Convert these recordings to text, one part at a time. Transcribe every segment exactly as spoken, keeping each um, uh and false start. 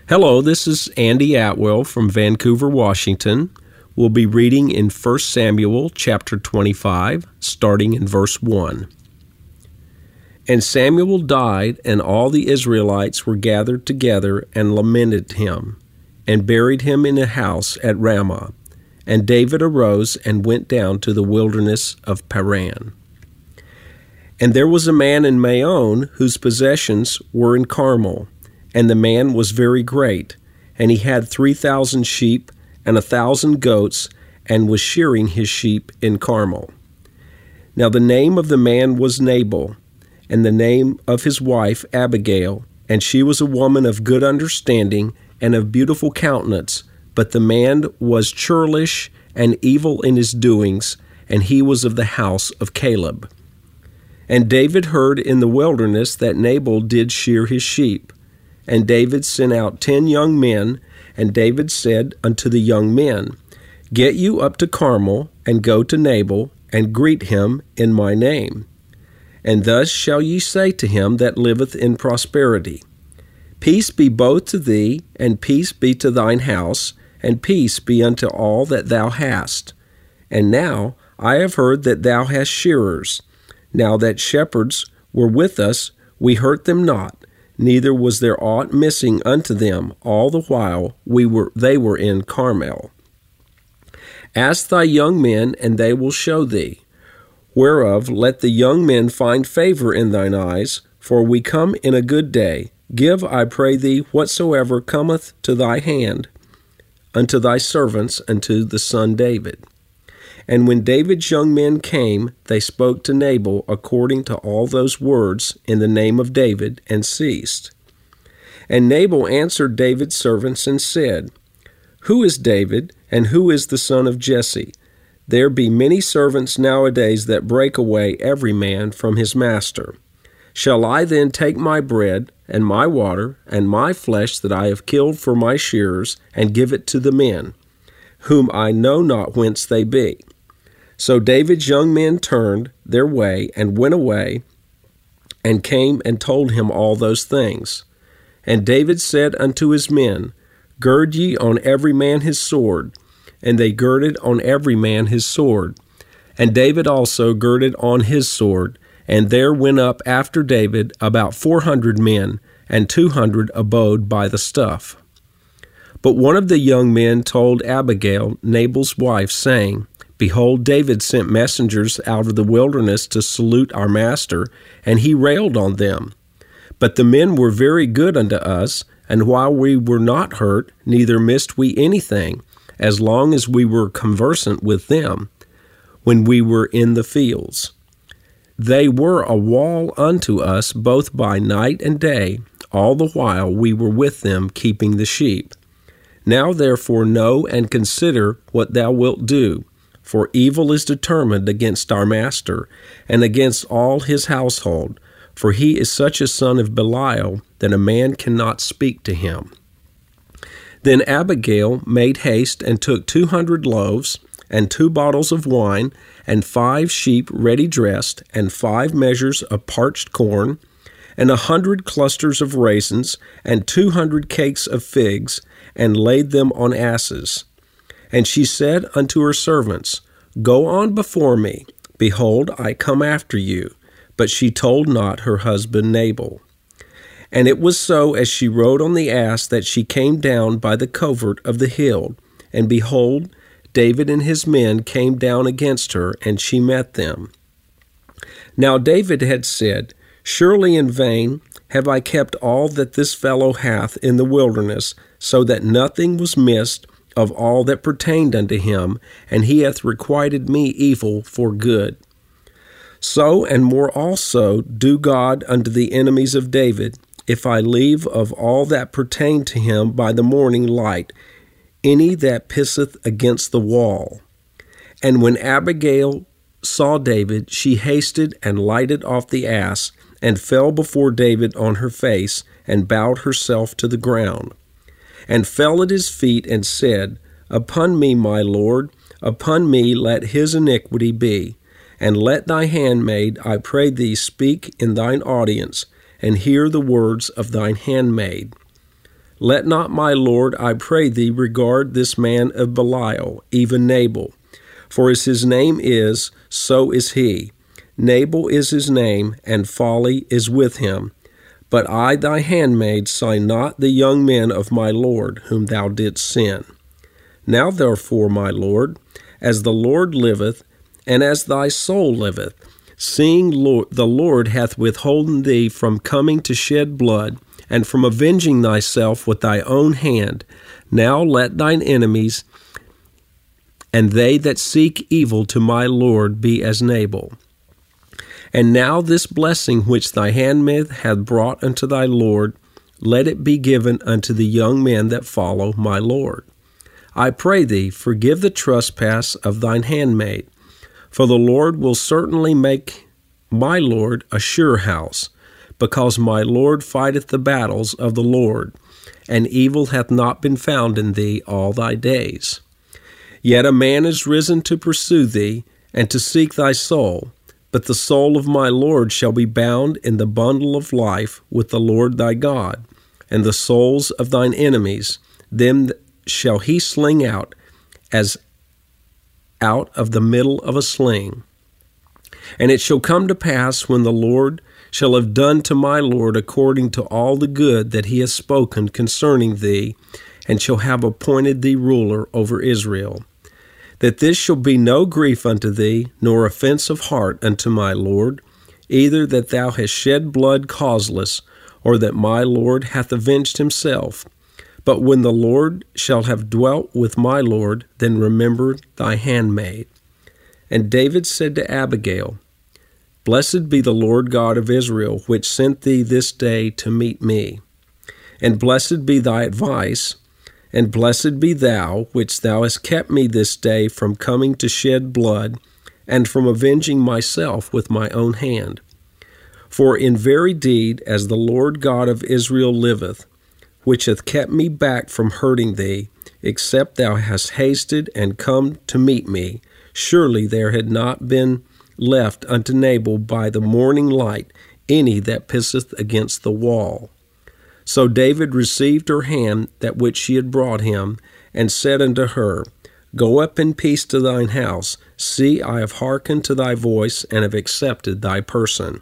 Hello, this is Andy Atwell from Vancouver, Washington. We'll be reading in First Samuel chapter twenty-five, starting in verse one. And Samuel died, and all the Israelites were gathered together and lamented him, and buried him in a house at Ramah. And David arose and went down to the wilderness of Paran. And there was a man in Maon whose possessions were in Carmel, and the man was very great, and he had three thousand sheep and a thousand goats, and was shearing his sheep in Carmel. Now the name of the man was Nabal, and the name of his wife Abigail, and she was a woman of good understanding and of beautiful countenance, but the man was churlish and evil in his doings, and he was of the house of Caleb. And David heard in the wilderness that Nabal did shear his sheep. And David sent out ten young men, and David said unto the young men, Get you up to Carmel, and go to Nabal, and greet him in my name. And thus shall ye say to him that liveth in prosperity, Peace be both to thee, and peace be to thine house, and peace be unto all that thou hast. And now I have heard that thou hast shearers. Now that shepherds were with us, we hurt them not, neither was there aught missing unto them all the while we were they were in Carmel. Ask thy young men, and they will show thee. Whereof let the young men find favor in thine eyes, for we come in a good day. Give, I pray thee, whatsoever cometh to thy hand, unto thy servants, and to the son David. And when David's young men came, they spoke to Nabal according to all those words in the name of David, and ceased. And Nabal answered David's servants and said, Who is David, and who is the son of Jesse? There be many servants nowadays that break away every man from his master. Shall I then take my bread, and my water, and my flesh that I have killed for my shearers, and give it to the men, whom I know not whence they be? So David's young men turned their way and went away, and came and told him all those things. And David said unto his men, Gird ye on every man his sword. And they girded on every man his sword. And David also girded on his sword. And there went up after David about four hundred men, and two hundred abode by the stuff. But one of the young men told Abigail, Nabal's wife, saying, Behold, David sent messengers out of the wilderness to salute our master, and he railed on them. But the men were very good unto us, and while we were not hurt, neither missed we anything, as long as we were conversant with them, when we were in the fields. They were a wall unto us both by night and day, all the while we were with them keeping the sheep. Now therefore know and consider what thou wilt do, for evil is determined against our master, and against all his household, for he is such a son of Belial that a man cannot speak to him. Then Abigail made haste and took two hundred loaves, and two bottles of wine, and five sheep ready dressed, and five measures of parched corn, and a hundred clusters of raisins, and two hundred cakes of figs, and laid them on asses. And she said unto her servants, Go on before me. Behold, I come after you. But she told not her husband Nabal. And it was so, as she rode on the ass, that she came down by the covert of the hill. And behold, David and his men came down against her, and she met them. Now David had said, Surely in vain have I kept all that this fellow hath in the wilderness, so that nothing was missed of all that pertained unto him, and he hath requited me evil for good. So and more also do God unto the enemies of David, if I leave of all that pertain to him by the morning light, any that pisseth against the wall. And when Abigail saw David, she hasted and lighted off the ass, and fell before David on her face, and bowed herself to the ground, and fell at his feet, and said, Upon me, my Lord, upon me let his iniquity be. And let thy handmaid, I pray thee, speak in thine audience, and hear the words of thine handmaid. Let not my lord, I pray thee, regard this man of Belial, even Nabal. For as his name is, so is he. Nabal is his name, and folly is with him. But I, thy handmaid, saw not the young men of my lord, whom thou didst sin. Now therefore, my lord, as the Lord liveth, and as thy soul liveth, seeing Lord, the Lord hath withholden thee from coming to shed blood, and from avenging thyself with thy own hand, now let thine enemies and they that seek evil to my Lord be as Nabal. And now this blessing which thy handmaid hath brought unto thy Lord, let it be given unto the young men that follow my Lord. I pray thee, forgive the trespass of thine handmaid, for the Lord will certainly make my Lord a sure house, because my Lord fighteth the battles of the Lord, and evil hath not been found in thee all thy days. Yet a man is risen to pursue thee, and to seek thy soul, but the soul of my Lord shall be bound in the bundle of life with the Lord thy God, and the souls of thine enemies, them shall he sling out as out of the middle of a sling. And it shall come to pass, when the Lord shall have done to my Lord according to all the good that he has spoken concerning thee, and shall have appointed thee ruler over Israel, that this shall be no grief unto thee, nor offense of heart unto my Lord, either that thou hast shed blood causeless, or that my Lord hath avenged himself. But when the Lord shall have dwelt with my Lord, then remember thy handmaid. And David said to Abigail, Blessed be the Lord God of Israel, which sent thee this day to meet me. And blessed be thy advice, and blessed be thou, which thou hast kept me this day from coming to shed blood, and from avenging myself with my own hand. For in very deed, as the Lord God of Israel liveth, which hath kept me back from hurting thee, except thou hast hasted and come to meet me, surely there had not been left unto Nabal by the morning light any that pisseth against the wall. So David received her hand that which she had brought him, and said unto her, Go up in peace to thine house. See, I have hearkened to thy voice, and have accepted thy person.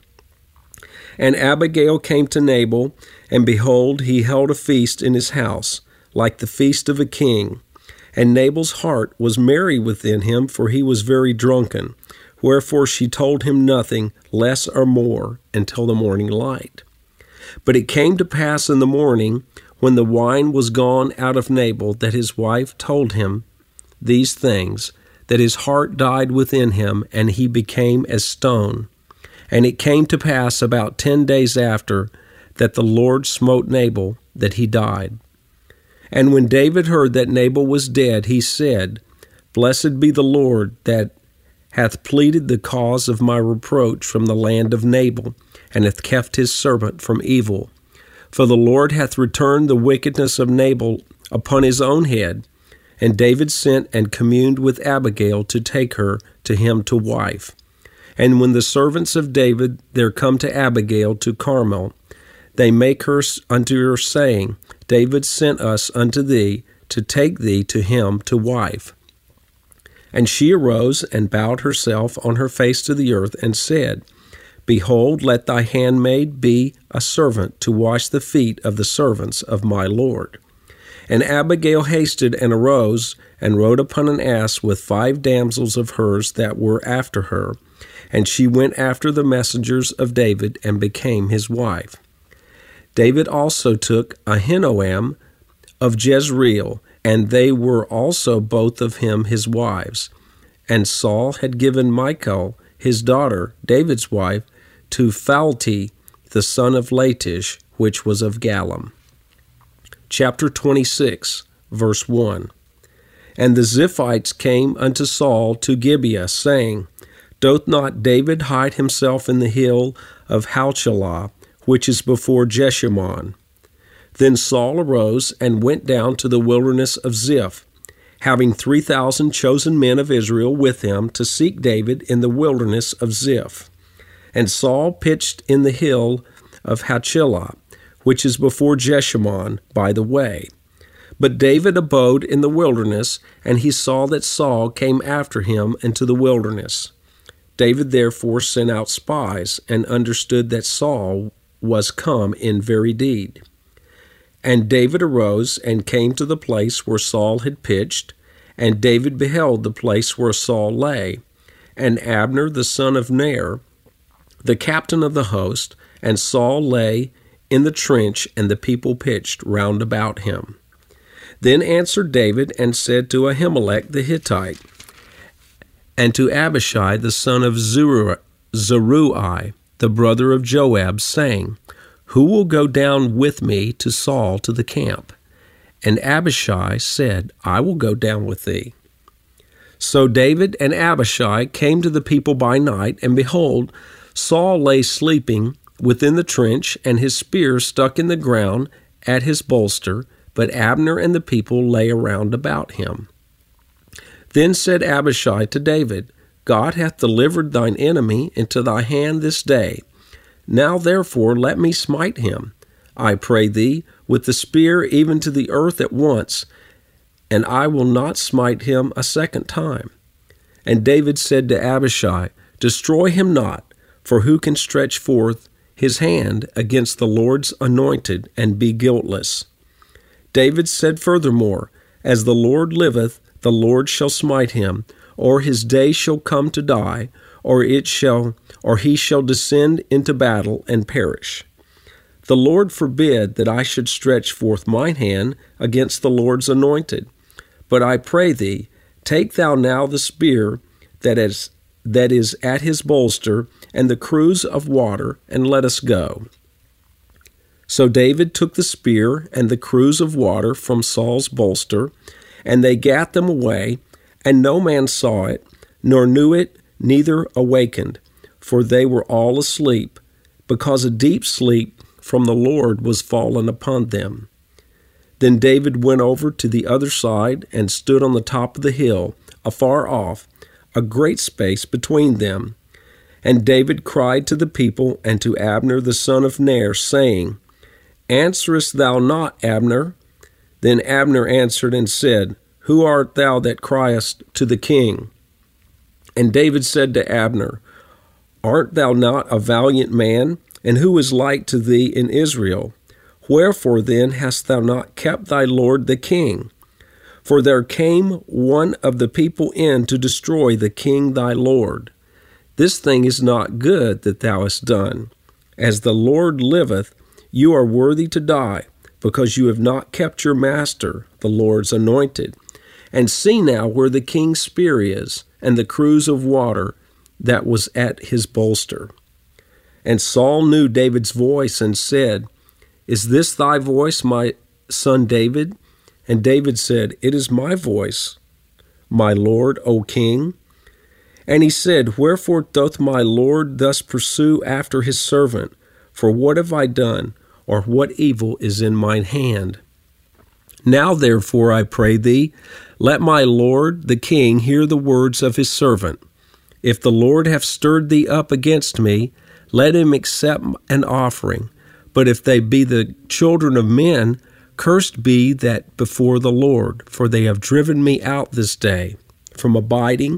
And Abigail came to Nabal, and behold, he held a feast in his house, like the feast of a king. And Nabal's heart was merry within him, for he was very drunken. Wherefore she told him nothing, less or more, until the morning light. But it came to pass in the morning, when the wine was gone out of Nabal, that his wife told him these things, that his heart died within him, and he became as stone. And it came to pass about ten days after, that the Lord smote Nabal, that he died. And when David heard that Nabal was dead, he said, Blessed be the Lord, that hath pleaded the cause of my reproach from the land of Nabal, and hath kept his servant from evil. For the Lord hath returned the wickedness of Nabal upon his own head. And David sent and communed with Abigail to take her to him to wife. And when the servants of David there come to Abigail to Carmel, they make her unto her, saying, David sent us unto thee to take thee to him to wife. And she arose and bowed herself on her face to the earth, and said, Behold, let thy handmaid be a servant to wash the feet of the servants of my Lord. And Abigail hasted and arose, and rode upon an ass with five damsels of hers that were after her. And she went after the messengers of David, and became his wife. David also took Ahinoam of Jezreel, and they were also both of him his wives. And Saul had given Michal, his daughter, David's wife, to Phalti, the son of Laish, which was of Gallim. Chapter twenty-six, verse one. And the Ziphites came unto Saul to Gibeah, saying, Doth not David hide himself in the hill of Halchelah, which is before Jeshimon? Then Saul arose and went down to the wilderness of Ziph, having three thousand chosen men of Israel with him to seek David in the wilderness of Ziph. And Saul pitched in the hill of Halchelah, which is before Jeshimon by the way. But David abode in the wilderness, and he saw that Saul came after him into the wilderness. David therefore sent out spies, and understood that Saul was come in very deed. And David arose and came to the place where Saul had pitched, and David beheld the place where Saul lay, and Abner the son of Ner, the captain of the host, and Saul lay in the trench, and the people pitched round about him. Then answered David and said to Ahimelech the Hittite, and to Abishai the son of Zeruiah, the brother of Joab, saying, Who will go down with me to Saul to the camp? And Abishai said, I will go down with thee. So David and Abishai came to the people by night, and behold, Saul lay sleeping within the trench, and his spear stuck in the ground at his bolster, but Abner and the people lay around about him. Then said Abishai to David, God hath delivered thine enemy into thy hand this day. Now therefore let me smite him, I pray thee, with the spear even to the earth at once, and I will not smite him a second time. And David said to Abishai, Destroy him not, for who can stretch forth his hand against the Lord's anointed and be guiltless? David said furthermore, As the Lord liveth, the Lord shall smite him, or his day shall come to die, or it shall, or he shall descend into battle and perish. The Lord forbid that I should stretch forth mine hand against the Lord's anointed. But I pray thee, take thou now the spear that is, that is at his bolster, and the cruse of water, and let us go. So David took the spear and the cruse of water from Saul's bolster, and they gat them away, and no man saw it, nor knew it, neither awakened, for they were all asleep, because a deep sleep from the Lord was fallen upon them. Then David went over to the other side, and stood on the top of the hill, afar off, a great space between them. And David cried to the people and to Abner the son of Ner, saying, Answerest thou not, Abner? Then Abner answered and said, Who art thou that criest to the king? And David said to Abner, Art thou not a valiant man? And who is like to thee in Israel? Wherefore then hast thou not kept thy lord the king? For there came one of the people in to destroy the king thy lord. This thing is not good that thou hast done. As the Lord liveth, you are worthy to die, because you have not kept your master, the Lord's anointed. And see now where the king's spear is, and the cruse of water that was at his bolster. And Saul knew David's voice, and said, Is this thy voice, my son David? And David said, It is my voice, my lord, O king. And he said, Wherefore doth my lord thus pursue after his servant? For what have I done, or what evil is in mine hand? Now therefore, I pray thee, let my lord the king hear the words of his servant. If the Lord have stirred thee up against me, let him accept an offering. But if they be the children of men, cursed be that before the Lord, for they have driven me out this day from abiding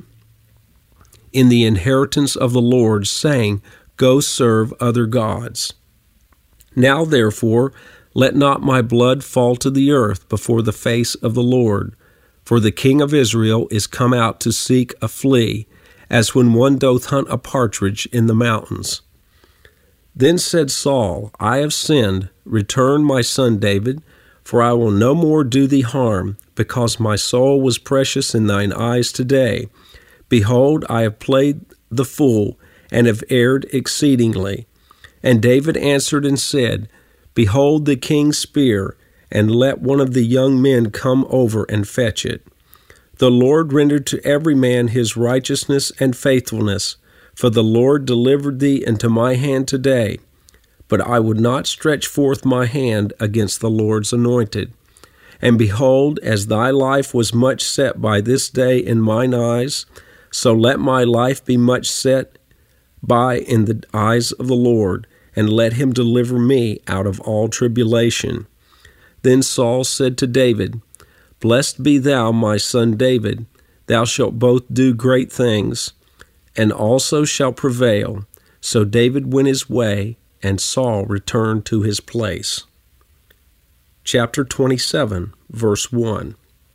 in the inheritance of the Lord, saying, Go serve other gods. Now therefore, let not my blood fall to the earth before the face of the Lord, for the king of Israel is come out to seek a flea, as when one doth hunt a partridge in the mountains. Then said Saul, I have sinned. Return, my son David, for I will no more do thee harm, because my soul was precious in thine eyes today. Behold, I have played the fool, and have erred exceedingly. And David answered and said, Behold the king's spear, and let one of the young men come over and fetch it. The Lord rendered to every man his righteousness and faithfulness, for the Lord delivered thee into my hand today. But I would not stretch forth my hand against the Lord's anointed. And behold, as thy life was much set by this day in mine eyes, so let my life be much set by in the eyes of the Lord, and let him deliver me out of all tribulation." Then Saul said to David, "Blessed be thou, my son David. Thou shalt both do great things, and also shalt prevail." So David went his way, and Saul returned to his place. Chapter twenty-seven, verse one.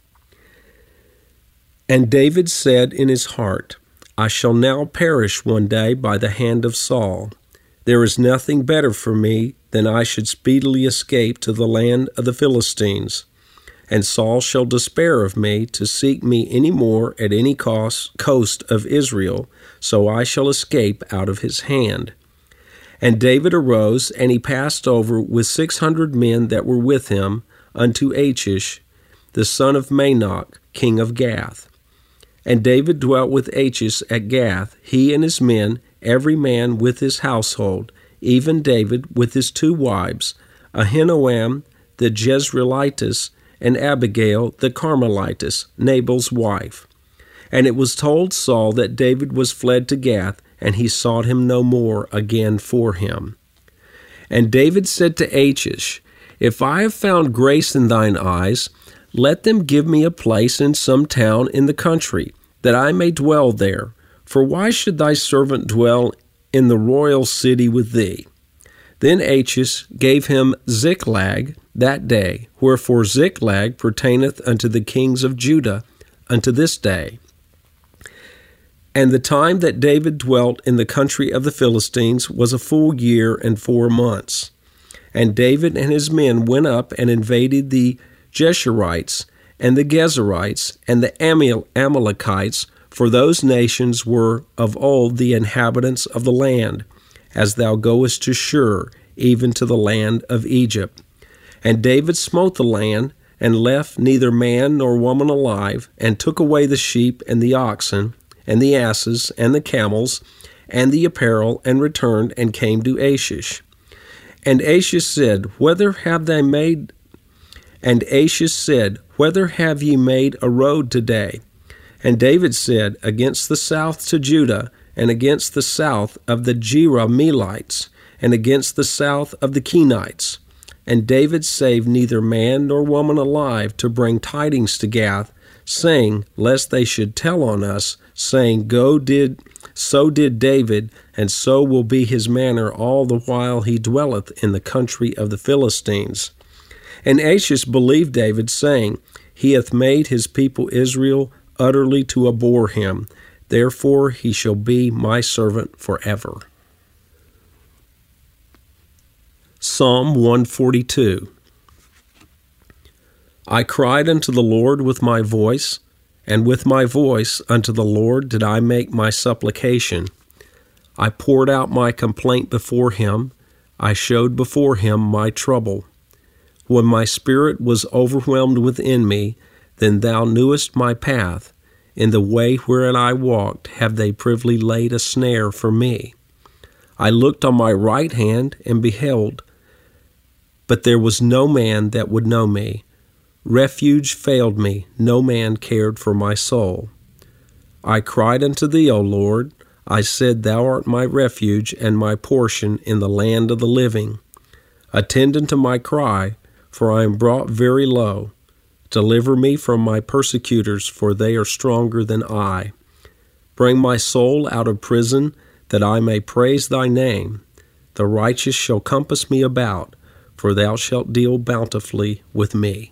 And David said in his heart, "I shall now perish one day by the hand of Saul. There is nothing better for me than I should speedily escape to the land of the Philistines. And Saul shall despair of me to seek me any more at any cost, coast of Israel, so I shall escape out of his hand." And David arose, and he passed over with six hundred men that were with him unto Achish, the son of Manoch, king of Gath. And David dwelt with Achish at Gath, he and his men, every man with his household, even David with his two wives, Ahinoam the Jezreelitess, and Abigail the Carmelitess, Nabal's wife. And it was told Saul that David was fled to Gath, and he sought him no more again for him. And David said to Achish, "If I have found grace in thine eyes, let them give me a place in some town in the country, that I may dwell there. For why should thy servant dwell in the royal city with thee?" Then Achish gave him Ziklag that day, wherefore Ziklag pertaineth unto the kings of Judah unto this day. And the time that David dwelt in the country of the Philistines was a full year and four months. And David and his men went up and invaded the Geshurites, and the Gezerites, and the Amalekites, for those nations were of old the inhabitants of the land, as thou goest to Shur, even to the land of Egypt. And David smote the land, and left neither man nor woman alive, and took away the sheep and the oxen, and the asses, and the camels, and the apparel, and returned, and came to Achish. And Achish said, Whether have they made And Achish said, Whether have ye made a road today? And David said, Against the south to Judah, and against the south of the Jerahmeelites, and against the south of the Kenites. And David saved neither man nor woman alive to bring tidings to Gath, saying, Lest they should tell on us, saying, Go did so did David, and so will be his manner all the while he dwelleth in the country of the Philistines. And Achish believed David, saying, He hath made his people Israel utterly to abhor him. Therefore he shall be my servant forever. Psalm one forty-two. I cried unto the Lord with my voice, and with my voice unto the Lord did I make my supplication. I poured out my complaint before him. I showed before him my trouble. When my spirit was overwhelmed within me, then thou knewest my path. In the way wherein I walked have they privily laid a snare for me. I looked on my right hand and beheld, but there was no man that would know me. Refuge failed me, no man cared for my soul. I cried unto thee, O Lord. I said, Thou art my refuge and my portion in the land of the living. Attend unto my cry, for I am brought very low. Deliver me from my persecutors, for they are stronger than I. Bring my soul out of prison, that I may praise thy name. The righteous shall compass me about, for thou shalt deal bountifully with me.